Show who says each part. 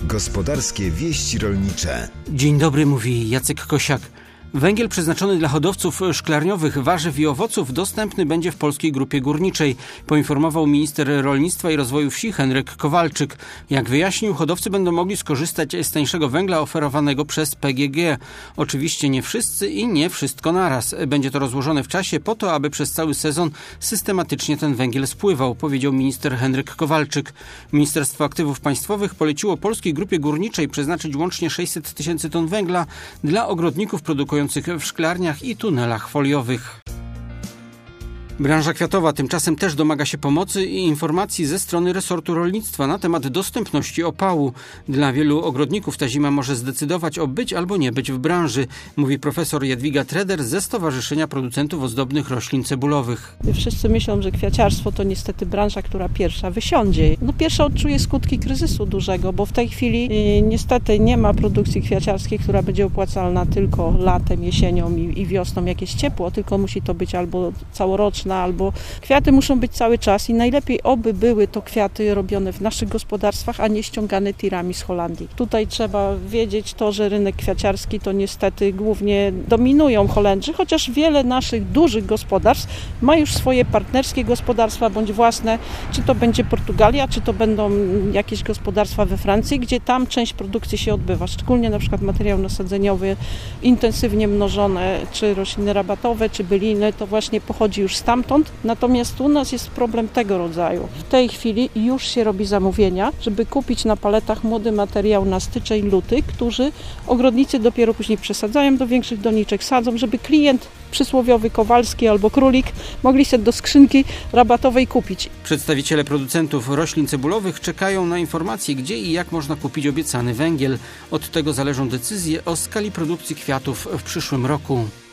Speaker 1: Gospodarskie wieści rolnicze.
Speaker 2: Dzień dobry, mówi Jacek Kosiak. Węgiel przeznaczony dla hodowców szklarniowych warzyw i owoców dostępny będzie w Polskiej Grupie Górniczej, poinformował minister rolnictwa i rozwoju wsi Henryk Kowalczyk. Jak wyjaśnił, hodowcy będą mogli skorzystać z tańszego węgla oferowanego przez PGG. Oczywiście nie wszyscy i nie wszystko naraz. Będzie to rozłożone w czasie po to, aby przez cały sezon systematycznie ten węgiel spływał, powiedział minister Henryk Kowalczyk. Ministerstwo Aktywów Państwowych poleciło Polskiej Grupie Górniczej przeznaczyć łącznie 600 tysięcy ton węgla dla ogrodników produkujących w szklarniach i tunelach foliowych. Branża kwiatowa tymczasem też domaga się pomocy i informacji ze strony resortu rolnictwa na temat dostępności opału. Dla wielu ogrodników ta zima może zdecydować o być albo nie być w branży, mówi profesor Jadwiga Treder ze Stowarzyszenia Producentów Ozdobnych Roślin Cebulowych.
Speaker 3: Wszyscy myślą, że kwiaciarstwo to niestety branża, która pierwsza wysiądzie. Pierwsza odczuje skutki kryzysu dużego, bo w tej chwili niestety nie ma produkcji kwiaciarskiej, która będzie opłacalna tylko latem, jesienią i wiosną, jak jest ciepło, tylko musi to być albo całoroczne, albo kwiaty muszą być cały czas i najlepiej oby były to kwiaty robione w naszych gospodarstwach, a nie ściągane tirami z Holandii. Tutaj trzeba wiedzieć to, że rynek kwiaciarski to niestety głównie dominują Holendrzy, chociaż wiele naszych dużych gospodarstw ma już swoje partnerskie gospodarstwa bądź własne, czy to będzie Portugalia, czy to będą jakieś gospodarstwa we Francji, gdzie tam część produkcji się odbywa, szczególnie na przykład materiał nasadzeniowy intensywnie mnożone, czy rośliny rabatowe, czy byliny, to właśnie pochodzi już stamtąd. Natomiast u nas jest problem tego rodzaju. W tej chwili już się robi zamówienia, żeby kupić na paletach młody materiał na styczeń, luty, którzy ogrodnicy dopiero później przesadzają do większych doniczek, sadzą, żeby klient przysłowiowy Kowalski albo Królik mogli sobie do skrzynki rabatowej kupić.
Speaker 2: Przedstawiciele producentów roślin cebulowych czekają na informacje, gdzie i jak można kupić obiecany węgiel. Od tego zależą decyzje o skali produkcji kwiatów w przyszłym roku.